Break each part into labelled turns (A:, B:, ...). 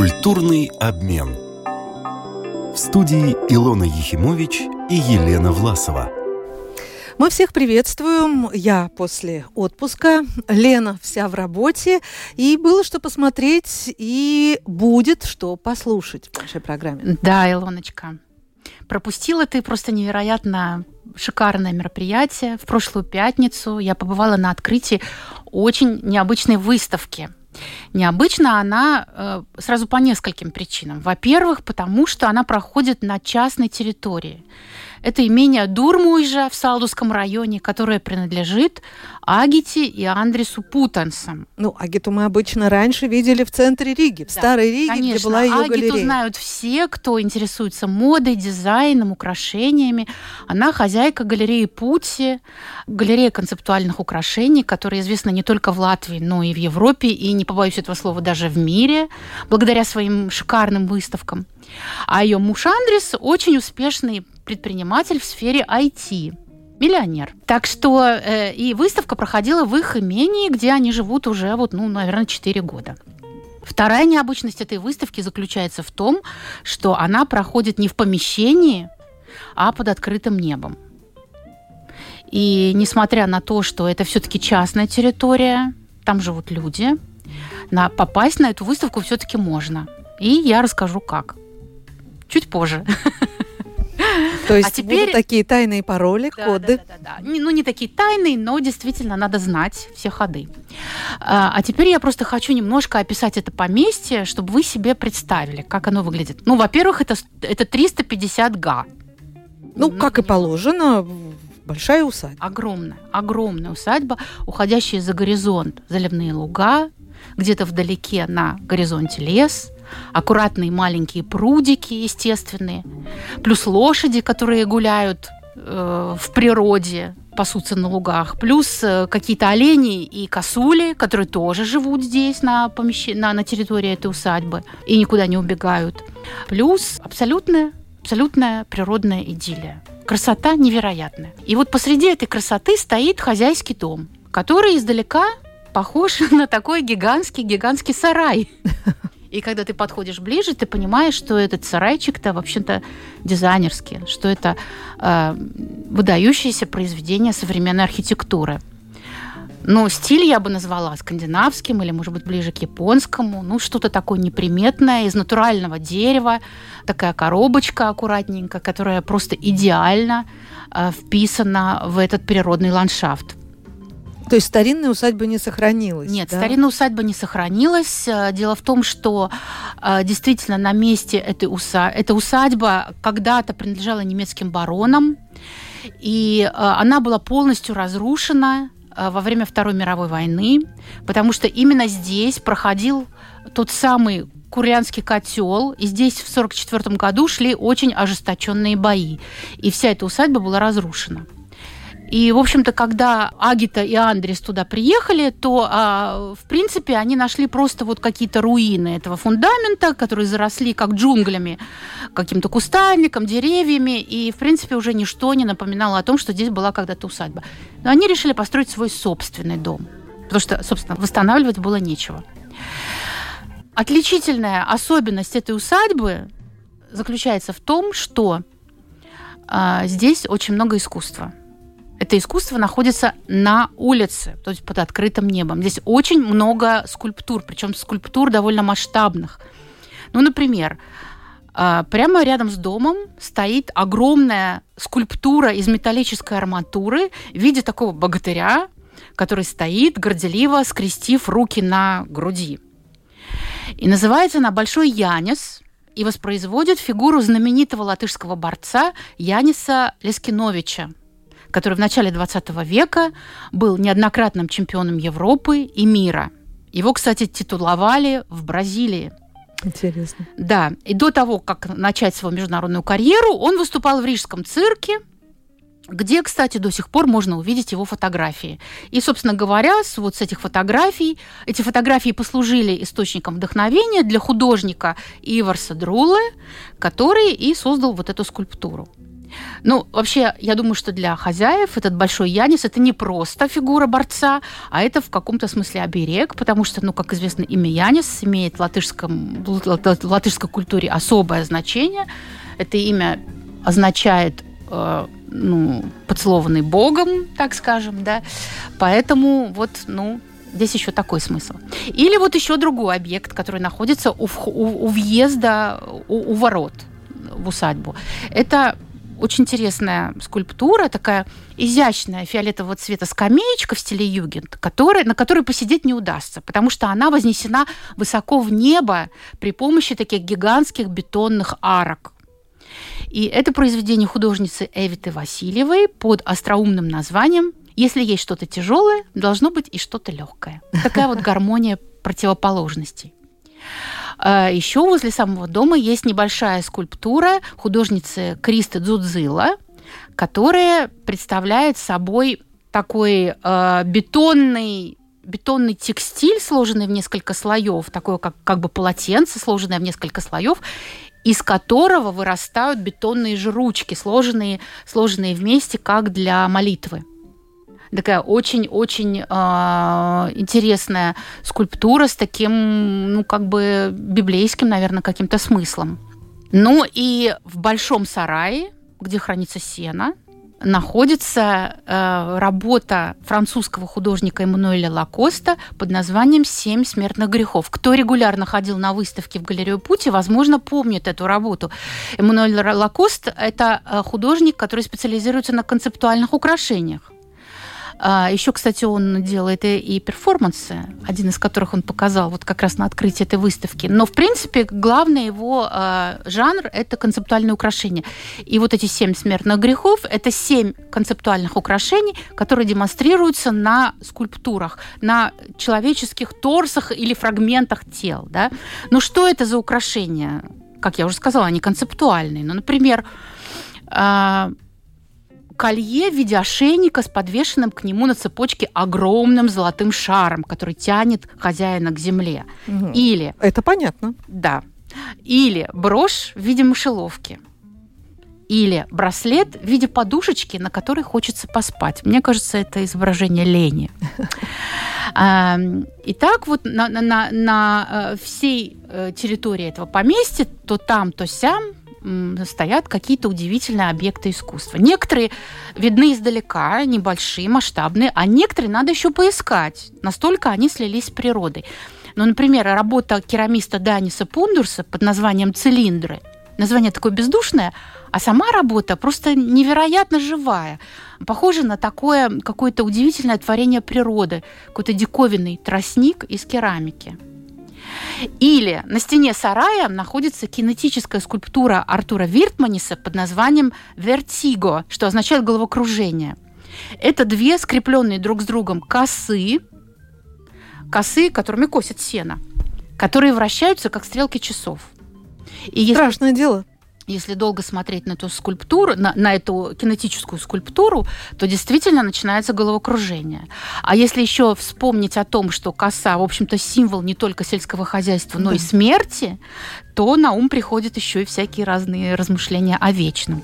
A: Культурный обмен. В студии Илона Ехимович и Елена Власова.
B: Мы всех приветствуем. Я после отпуска, Лена вся в работе. И было что посмотреть, и будет что послушать в нашей программе.
C: Да, Илоночка. Пропустила ты просто невероятно шикарное мероприятие. В прошлую пятницу я побывала на открытии очень необычной выставки. Необычна она сразу по нескольким причинам. Во-первых, потому что она проходит на частной территории. Это имение Дурмуйжа в Салдусском районе, которое принадлежит Агите и Андресу Путенсам.
B: Агиту мы обычно раньше видели в центре Риги, в старой Риге,
C: конечно,
B: где была ее галерея.
C: Агиту знают все, кто интересуется модой, дизайном, украшениями. Она хозяйка галереи Пути, галерея концептуальных украшений, которая известна не только в Латвии, но и в Европе, и, не побоюсь этого слова, даже в мире, благодаря своим шикарным выставкам. А ее муж Андрес очень успешный предприниматель в сфере IT, миллионер. Так что и выставка проходила в их имении, где они живут уже, наверное, 4 года. Вторая необычность этой выставки заключается в том, что она проходит не в помещении, а под открытым небом. И несмотря на то, что это все-таки частная территория, там живут люди, попасть на эту выставку все-таки можно. И я расскажу, как. Чуть позже.
B: То есть будут такие тайные пароли, коды?
C: Да. Не такие тайные, но действительно надо знать все ходы. А теперь я просто хочу немножко описать это поместье, чтобы вы себе представили, как оно выглядит. Во-первых, это 350 га.
B: Как и положено, большая усадьба.
C: Огромная усадьба, уходящая за горизонт. Заливные луга, где-то вдалеке на горизонте лес, аккуратные маленькие прудики естественные, плюс лошади, которые гуляют в природе, пасутся на лугах, плюс какие-то олени и косули, которые тоже живут здесь на территории этой усадьбы и никуда не убегают. Плюс абсолютная природная идиллия. Красота невероятная. И посреди этой красоты стоит хозяйский дом, который издалека похож на такой гигантский сарай. И когда ты подходишь ближе, ты понимаешь, что этот сарайчик-то вообще-то дизайнерский, что это выдающееся произведение современной архитектуры. Стиль я бы назвала скандинавским или, может быть, ближе к японскому. Что-то такое неприметное, из натурального дерева, такая коробочка аккуратненькая, которая просто идеально вписана в этот природный ландшафт.
B: То есть старинная усадьба не сохранилась?
C: Нет, да? Старинная усадьба не сохранилась. Дело в том, что действительно на месте эта усадьба когда-то принадлежала немецким баронам, и она была полностью разрушена во время Второй мировой войны, потому что именно здесь проходил тот самый Курлянский котел, и здесь в 1944 году шли очень ожесточенные бои, и вся эта усадьба была разрушена. И, в общем-то, когда Агита и Андрес туда приехали, то, в принципе, они нашли просто какие-то руины этого фундамента, которые заросли как джунглями, каким-то кустарником, деревьями, и, в принципе, уже ничто не напоминало о том, что здесь была когда-то усадьба. Но они решили построить свой собственный дом, потому что, собственно, восстанавливать было нечего. Отличительная особенность этой усадьбы заключается в том, что здесь очень много искусства. Это искусство находится на улице, то есть под открытым небом. Здесь очень много скульптур, причем скульптур довольно масштабных. Например, прямо рядом с домом стоит огромная скульптура из металлической арматуры в виде такого богатыря, который стоит, горделиво скрестив руки на груди. И называется она «Большой Янис», и воспроизводит фигуру знаменитого латышского борца Яниса Лескиновича, который в начале 20 века был неоднократным чемпионом Европы и мира. Его, кстати, титуловали в Бразилии.
B: Интересно.
C: Да, и до того, как начать свою международную карьеру, он выступал в Рижском цирке, где, кстати, до сих пор можно увидеть его фотографии. И, собственно говоря, с этих фотографий, эти фотографии послужили источником вдохновения для художника Иварса Друле, который и создал эту скульптуру. Ну, вообще, я думаю, что для хозяев этот большой Янис – это не просто фигура борца, а это в каком-то смысле оберег, потому что, ну, как известно, имя Янис имеет в латышской культуре особое значение. Это имя означает, поцелованный Богом, так скажем, да. Поэтому вот, здесь еще такой смысл. Или вот еще другой объект, который находится у въезда, у ворот в усадьбу. Это очень интересная скульптура, такая изящная фиолетового цвета скамеечка в стиле югент, на которой посидеть не удастся, потому что она вознесена высоко в небо при помощи таких гигантских бетонных арок. И это произведение художницы Эвиты Васильевой под остроумным названием «Если есть что-то тяжелое, должно быть и что-то легкое». Такая вот гармония противоположностей. Еще возле самого дома есть небольшая скульптура художницы Кристы Дзудзила, которая представляет собой такой бетонный текстиль, сложенный в несколько слоев, такое как бы полотенце, сложенное в несколько слоев, из которого вырастают бетонные же ручки, сложенные вместе, как для молитвы. Такая очень-очень интересная скульптура с таким, библейским, наверное, каким-то смыслом. Ну и в большом сарае, где хранится сено, находится работа французского художника Эммануэля Лакоста под названием «7 смертных грехов». Кто регулярно ходил на выставки в галерею Пути, возможно, помнит эту работу. Эммануэль Лакост – это художник, который специализируется на концептуальных украшениях. Еще, кстати, он делает и перформансы, один из которых он показал вот как раз на открытии этой выставки. Но, в принципе, главный его жанр – это концептуальные украшения. И вот эти 7 смертных грехов – это 7 концептуальных украшений, которые демонстрируются на скульптурах, на человеческих торсах или фрагментах тел. Да? Ну, что это за украшения? Как я уже сказала, они концептуальные. Ну, например, колье в виде ошейника с подвешенным к нему на цепочке огромным золотым шаром, который тянет хозяина к земле.
B: Угу.
C: Или...
B: Это понятно.
C: Да. Или брошь в виде мышеловки. Или браслет в виде подушечки, на которой хочется поспать. Мне кажется, это изображение лени. Итак, вот на всей территории этого поместья то там, то сям стоят какие-то удивительные объекты искусства. Некоторые видны издалека, небольшие, масштабные, а некоторые надо еще поискать. Настолько они слились с природой. Ну, например, работа керамиста Даниса Пундурса под названием «Цилиндры». Название такое бездушное, а сама работа просто невероятно живая. Похожа на такое какое-то удивительное творение природы, какой-то диковинный тростник из керамики. Или на стене сарая находится кинетическая скульптура Артура Виртманиса под названием «Вертиго», что означает «головокружение». Это 2 скрепленные друг с другом косы, которыми косят сено, которые вращаются, как стрелки часов. И
B: страшное дело.
C: Если долго смотреть на эту скульптуру, на эту кинетическую скульптуру, то действительно начинается головокружение. А если еще вспомнить о том, что коса, в общем-то, символ не только сельского хозяйства, но и смерти, то на ум приходят еще и всякие разные размышления о вечном.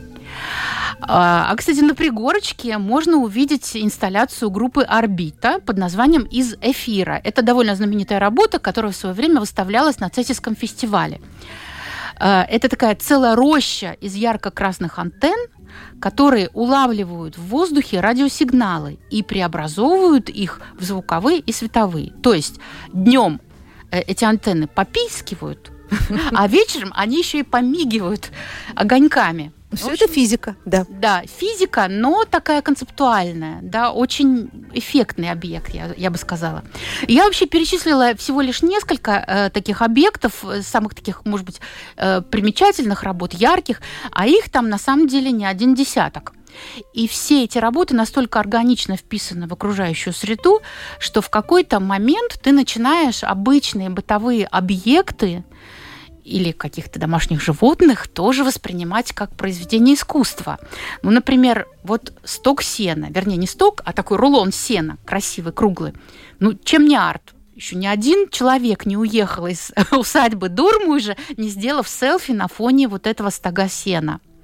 C: Кстати, на пригорочке можно увидеть инсталляцию группы «Орбита» под названием «Из эфира». Это довольно знаменитая работа, которая в свое время выставлялась на Цесийском фестивале. Это такая целая роща из ярко-красных антенн, которые улавливают в воздухе радиосигналы и преобразовывают их в звуковые и световые. То есть днем эти антенны попискивают, а вечером они еще и помигивают огоньками.
B: Все это физика, да.
C: Да, физика, но такая концептуальная, да, очень эффектный объект, я бы сказала. Я вообще перечислила всего лишь несколько таких объектов, самых таких, может быть, примечательных работ, ярких, а их там на самом деле не 1 десяток. И все эти работы настолько органично вписаны в окружающую среду, что в какой-то момент ты начинаешь обычные бытовые объекты или каких-то домашних животных тоже воспринимать как произведение искусства. Ну, например, вот сток сена, вернее, не сток, а такой рулон сена, красивый, круглый. Ну, чем не арт? Еще ни один человек не уехал из усадьбы Дурмужа, не сделав селфи на фоне вот этого стога сена.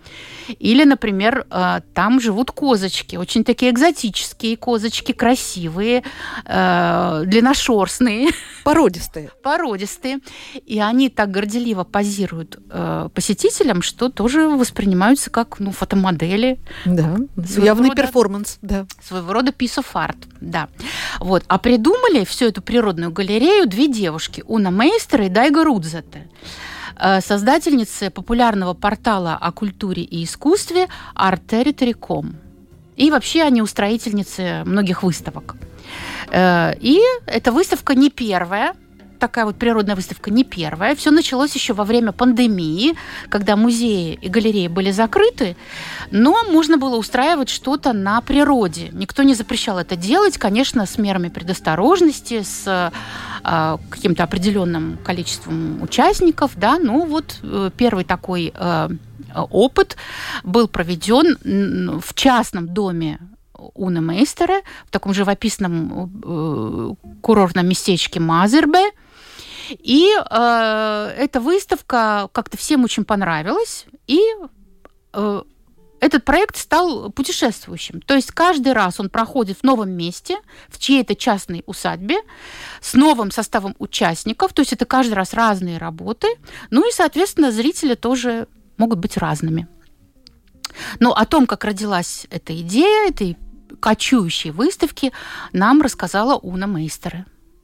C: Или, например, там живут козочки, очень такие экзотические козочки, красивые, длинношерстные.
B: Породистые.
C: Породистые. И они так горделиво позируют посетителям, что тоже воспринимаются как фотомодели.
B: Да, явный перформанс. Да.
C: Своего рода piece of art. Да. Вот. А придумали всю эту природную галерею две девушки, Уна Мейстер и Дайга Рудзете, создательницы популярного портала о культуре и искусстве artterritory.com. И вообще они устроительницы многих выставок. И эта выставка не первая, такая вот природная выставка не первая. Все началось еще во время пандемии, когда музеи и галереи были закрыты, но можно было устраивать что-то на природе. Никто не запрещал это делать, конечно, с мерами предосторожности, с каким-то определенным количеством участников, да. Ну вот первый такой опыт был проведен в частном доме Уны Мейстере, в таком живописном курортном местечке Мазербе. И эта выставка как-то всем очень понравилась, и этот проект стал путешествующим. То есть каждый раз он проходит в новом месте, в чьей-то частной усадьбе, с новым составом участников, то есть это каждый раз разные работы, ну и, соответственно, зрители тоже могут быть разными. Но о том, как родилась эта идея, этой кочующей выставки, нам рассказала Уна Мейстере.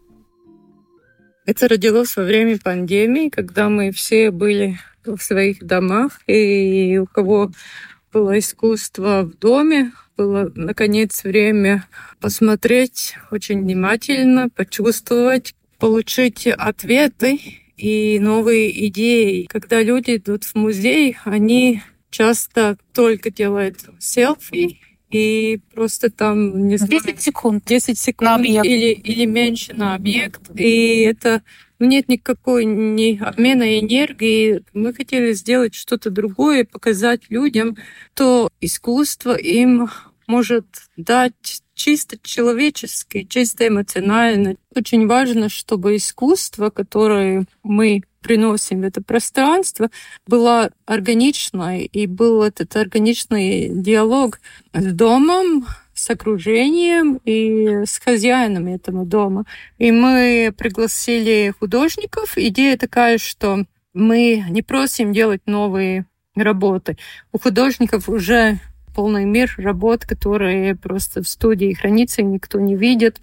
D: Это родилось во время пандемии, когда мы все были в своих домах, и у кого было искусство в доме, было, наконец, время посмотреть очень внимательно, почувствовать, получить ответы и новые идеи. Когда люди идут в музей, они часто только делают селфи, и просто там, не знаю, 10 секунд на объект. Или меньше на объект. И это нет никакой обмена энергии. Мы хотели сделать что-то другое, показать людям, то искусство им может дать чисто человеческое, чисто эмоционально. Очень важно, чтобы искусство, которое мы приносим в это пространство, было органичной, и был этот органичный диалог с домом, с окружением и с хозяином этого дома. И мы пригласили художников. Идея такая, что мы не просим делать новые работы. У художников уже полный мир работ, которые просто в студии хранятся, и никто не видит.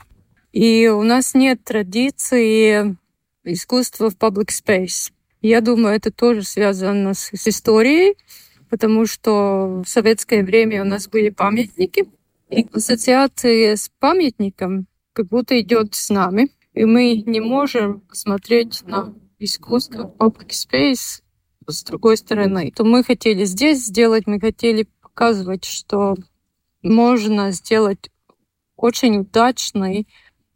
D: И у нас нет традиции искусства в public space. Я думаю, это тоже связано с историей, потому что в советское время у нас были памятники, и ассоциация с памятником как будто идет с нами, и мы не можем смотреть на искусство в public space с другой стороны. То мы хотели здесь сделать, мы хотели показывать, что можно сделать очень удачный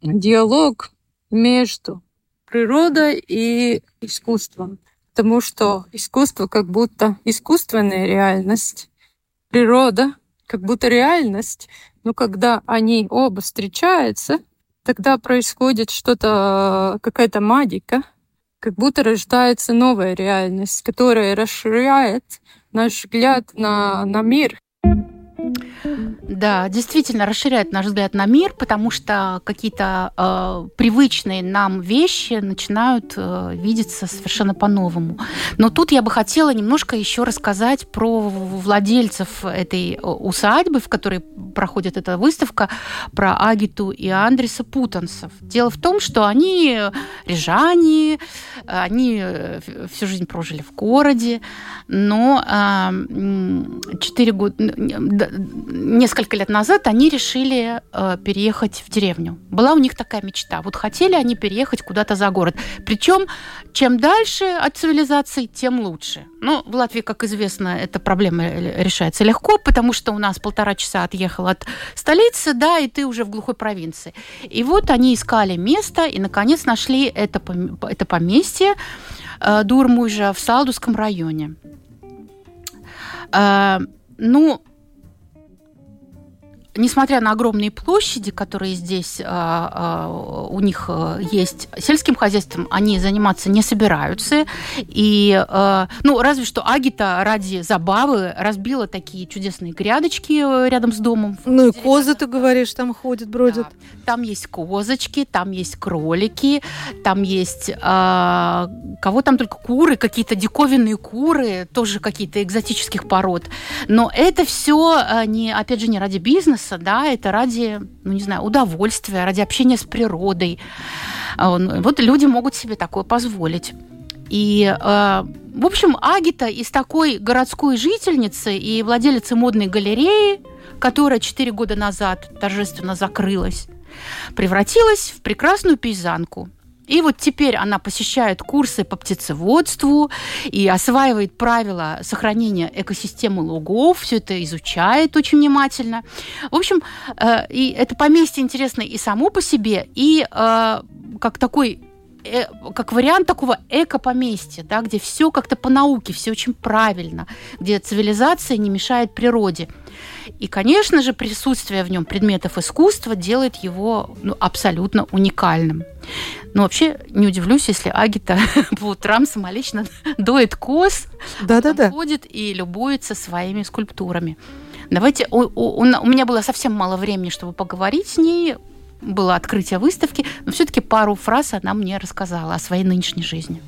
D: диалог между природой и искусством. Потому что искусство как будто искусственная реальность, природа как будто реальность. Но когда они оба встречаются, тогда происходит что-то, какая-то магика, как будто рождается новая реальность, которая расширяет наш взгляд на мир.
C: Да, действительно расширяет наш взгляд на мир, потому что какие-то привычные нам вещи начинают видеться совершенно по-новому. Но тут я бы хотела немножко еще рассказать про владельцев этой усадьбы, в которой проходит эта выставка, про Агиту и Андриса Путанцев. Дело в том, что они рижане, они всю жизнь прожили в городе, но 4 года... Несколько лет назад они решили переехать в деревню. Была у них такая мечта. Вот хотели они переехать куда-то за город. Причем, чем дальше от цивилизации, тем лучше. Ну, в Латвии, как известно, эта проблема решается легко, потому что у нас 1,5 часа отъехал от столицы, да, и ты уже в глухой провинции. И вот они искали место, и, наконец, нашли это поместье Дурмужа в Салдусском районе. несмотря на огромные площади, которые здесь у них есть, сельским хозяйством они заниматься не собираются. И, разве что Агита ради забавы разбила такие чудесные грядочки рядом с домом.
B: Ну и козы, ты говоришь, там ходят, бродят.
C: Да. Там есть козочки, там есть кролики, там есть кого там только куры, какие-то диковинные куры, тоже какие-то экзотических пород. Но это все, опять же, не ради бизнеса, да, это ради, удовольствия, ради общения с природой. Вот люди могут себе такое позволить. И, в общем, Агита из такой городской жительницы и владелицы модной галереи, которая 4 года назад торжественно закрылась, превратилась в прекрасную пейзанку. И вот теперь она посещает курсы по птицеводству и осваивает правила сохранения экосистемы лугов, все это изучает очень внимательно. В общем, и это поместье интересно и само по себе, и как вариант такого эко-поместья, да, где все как-то по науке, все очень правильно, где цивилизация не мешает природе. И, конечно же, присутствие в нем предметов искусства делает его абсолютно уникальным. Но вообще не удивлюсь, если Агита по утрам самолично доит коз, ходит и любуется своими скульптурами. Давайте, у меня было совсем мало времени, чтобы поговорить с ней. Было открытие выставки, но все-таки пару фраз она мне рассказала о своей нынешней жизни.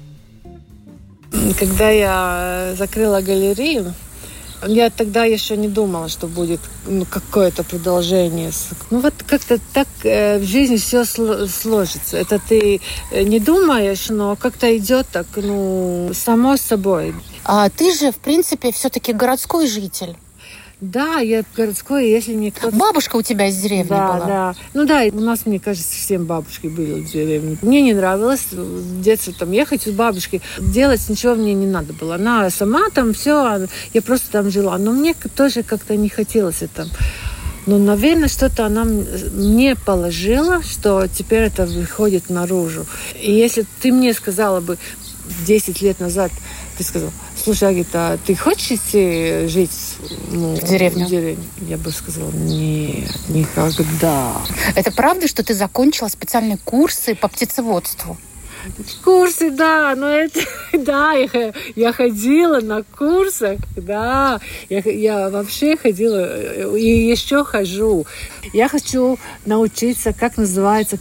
D: Когда я закрыла галерею, я тогда еще не думала, что будет какое-то продолжение. Вот как-то так в жизни все сложится. Это ты не думаешь, но как-то идет так, само собой.
C: А ты же, в принципе, все-таки городской житель.
D: Да, я городской, если не кто-то...
C: Бабушка у тебя из деревни была?
D: Да. У нас, мне кажется, всем бабушки были в деревне. Мне не нравилось в детстве ехать с бабушкой. Делать ничего мне не надо было. Она сама там все, я просто там жила. Но мне тоже как-то не хотелось это. Но, наверное, что-то она мне положила, что теперь это выходит наружу. И если ты мне сказала бы 10 лет назад, ты сказал: слушай, Агита, ты хочешь идти жить в деревню? Я бы сказала: нет, никогда.
C: Это правда, что ты закончила специальные курсы по птицеводству?
D: Курсы, да, но это, да, я ходила на курсах, да, я вообще ходила и еще хожу. Я хочу научиться, как называется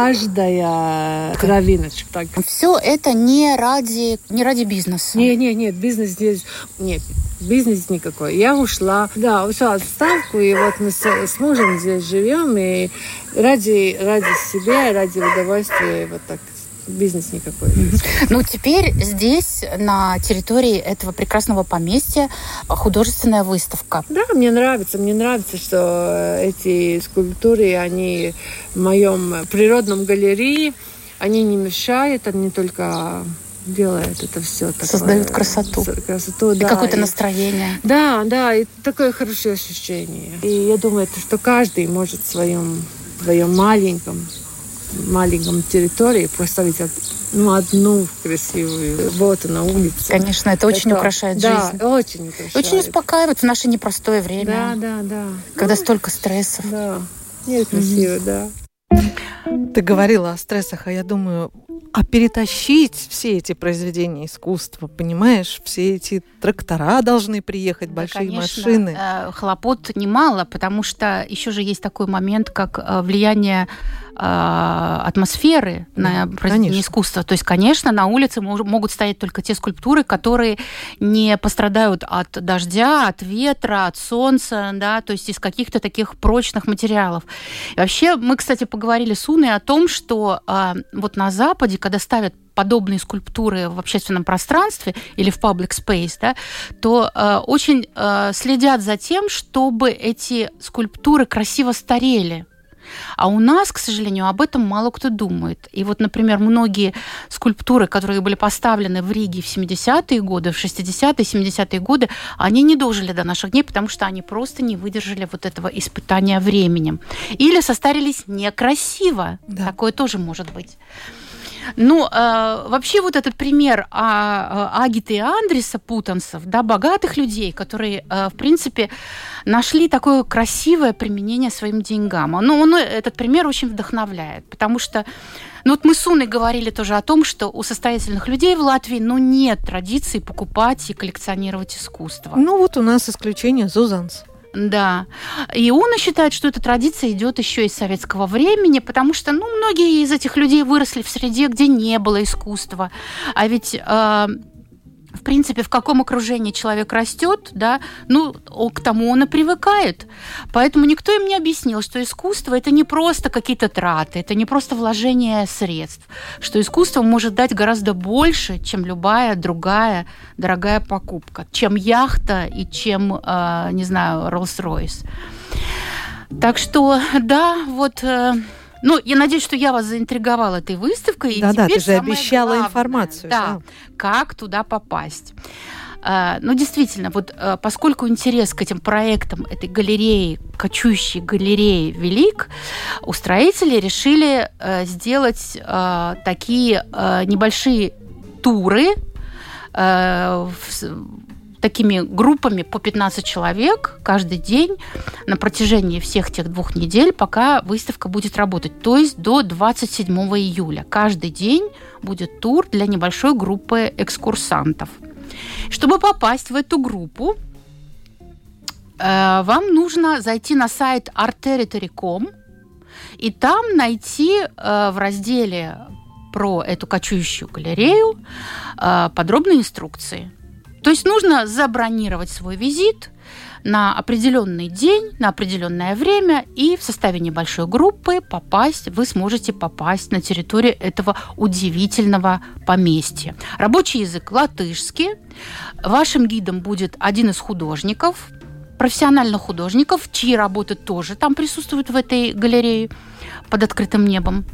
D: каждая травиночка. Так.
C: Все это не ради бизнеса?
D: Нет, бизнес здесь, нет. Бизнес никакой. Я ушла в отставку, и вот мы с мужем здесь живем, и ради себя, ради удовольствия, вот так. Бизнес никакой.
C: Ну, теперь здесь, на территории этого прекрасного поместья, художественная выставка.
D: Да, мне нравится, что эти скульптуры, они в моем природном галерее, они не мешают, они только делают это все.
C: Создают красоту,
D: да.
C: И какое-то настроение.
D: Да, и такое хорошее ощущение. И я думаю, что каждый может в своем маленьком территории поставить одну красивую. Вот она, улица.
C: Конечно, это очень украшает жизнь.
D: Да, очень украшает.
C: Очень успокаивает в наше непростое время.
D: Да.
C: Когда столько стрессов.
D: Да, нет, красиво, да.
B: Ты говорила о стрессах, а я думаю, перетащить все эти произведения искусства, понимаешь, все эти трактора должны приехать, большие машины.
C: Хлопот немало, потому что еще же есть такой момент, как влияние атмосферы на произведение искусства. То есть, конечно, на улице могут стоять только те скульптуры, которые не пострадают от дождя, от ветра, от солнца, да, то есть из каких-то таких прочных материалов. И вообще, мы, кстати, поговорили с Уной о том, что вот на Западе, когда ставят подобные скульптуры в общественном пространстве или в public space, да, то очень следят за тем, чтобы эти скульптуры красиво старели. А у нас, к сожалению, об этом мало кто думает. И вот, например, многие скульптуры, которые были поставлены в Риге в 70-е годы, в 60-е, 70-е годы, они не дожили до наших дней, потому что они просто не выдержали вот этого испытания временем. Или состарились некрасиво. Да. Такое тоже может быть. Ну, вообще вот этот пример Агиты и Андриса Путанцев, да, богатых людей, которые, в принципе, нашли такое красивое применение своим деньгам. Ну, этот пример очень вдохновляет, потому что вот мы с Уной говорили тоже о том, что у состоятельных людей в Латвии, нет традиции покупать и коллекционировать искусство.
B: Ну, вот у нас исключение Зузанс.
C: Да. И Уна считает, что эта традиция идет еще из советского времени, потому что, многие из этих людей выросли в среде, где не было искусства. А ведь, в принципе, в каком окружении человек растет, да, к тому он и привыкает. Поэтому никто им не объяснил, что искусство – это не просто какие-то траты, это не просто вложение средств, что искусство может дать гораздо больше, чем любая другая дорогая покупка, чем яхта и чем, не знаю, Rolls-Royce. Так что, да, вот... я надеюсь, что я вас заинтриговала этой выставкой.
B: Да, ты же обещала главное, информацию.
C: Да, как туда попасть. Действительно, поскольку интерес к этим проектам этой галереи, кочующей галереи велик, устроители решили сделать такие небольшие туры такими группами по 15 человек каждый день на протяжении всех тех 2 недель, пока выставка будет работать, то есть до 27 июля. Каждый день будет тур для небольшой группы экскурсантов. Чтобы попасть в эту группу, вам нужно зайти на сайт artterritory.com и там найти в разделе про эту кочующую галерею подробные инструкции. То есть нужно забронировать свой визит на определенный день, на определенное время, и в составе небольшой группы вы сможете попасть на территорию этого удивительного поместья. Рабочий язык латышский. Вашим гидом будет один из художников, профессиональных художников, чьи работы тоже там присутствуют в этой галерее под открытым небом.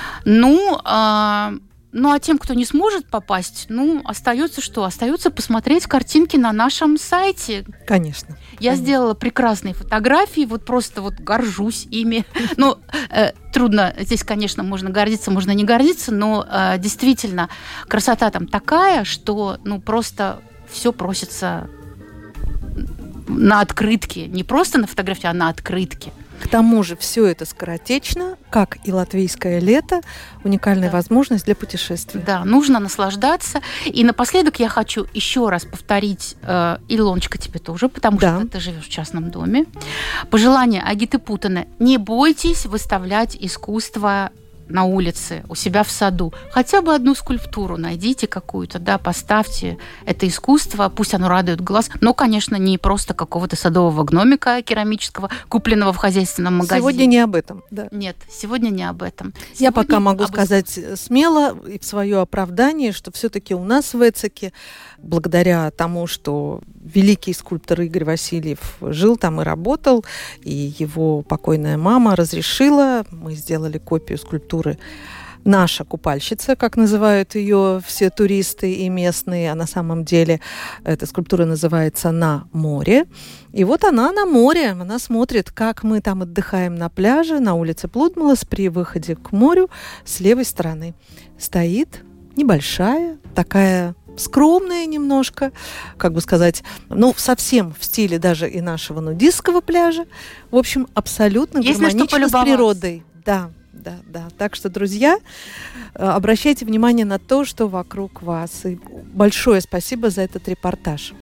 C: А тем, кто не сможет попасть, остается что? Остается посмотреть картинки на нашем сайте.
B: Конечно.
C: Я сделала прекрасные фотографии, просто горжусь ими. Трудно, здесь, конечно, можно гордиться, можно не гордиться, но действительно красота там такая, что просто все просится на открытке. Не просто на фотографии, а на открытке.
B: К тому же все это скоротечно, как и латвийское лето, уникальная возможность для путешествий.
C: Да, нужно наслаждаться. И напоследок я хочу еще раз повторить, Илоночка, тебе тоже, потому что ты живешь в частном доме. Пожелание Агиты Путана: не бойтесь выставлять искусство на улице, у себя в саду. Хотя бы одну скульптуру найдите какую-то, поставьте это искусство, пусть оно радует глаз. Но, конечно, не просто какого-то садового гномика керамического, купленного в хозяйственном магазине.
B: Сегодня не об этом, да.
C: Нет, сегодня не об этом.
B: Я пока могу сказать смело и в свое оправдание, что все-таки у нас в Эцике, благодаря тому, что великий скульптор Игорь Васильев жил там и работал, и его покойная мама разрешила, мы сделали копию скульптуры «Наша купальщица», как называют ее все туристы и местные, а на самом деле эта скульптура называется «На море». И вот она на море, она смотрит, как мы там отдыхаем на пляже, на улице Плудмалас, при выходе к морю с левой стороны. Стоит небольшая, такая скромная немножко, как бы сказать, совсем в стиле даже и нашего нудистского пляжа. В общем, абсолютно гармонично с природой. Да. Так что, друзья, обращайте внимание на то, что вокруг вас. И большое спасибо за этот репортаж.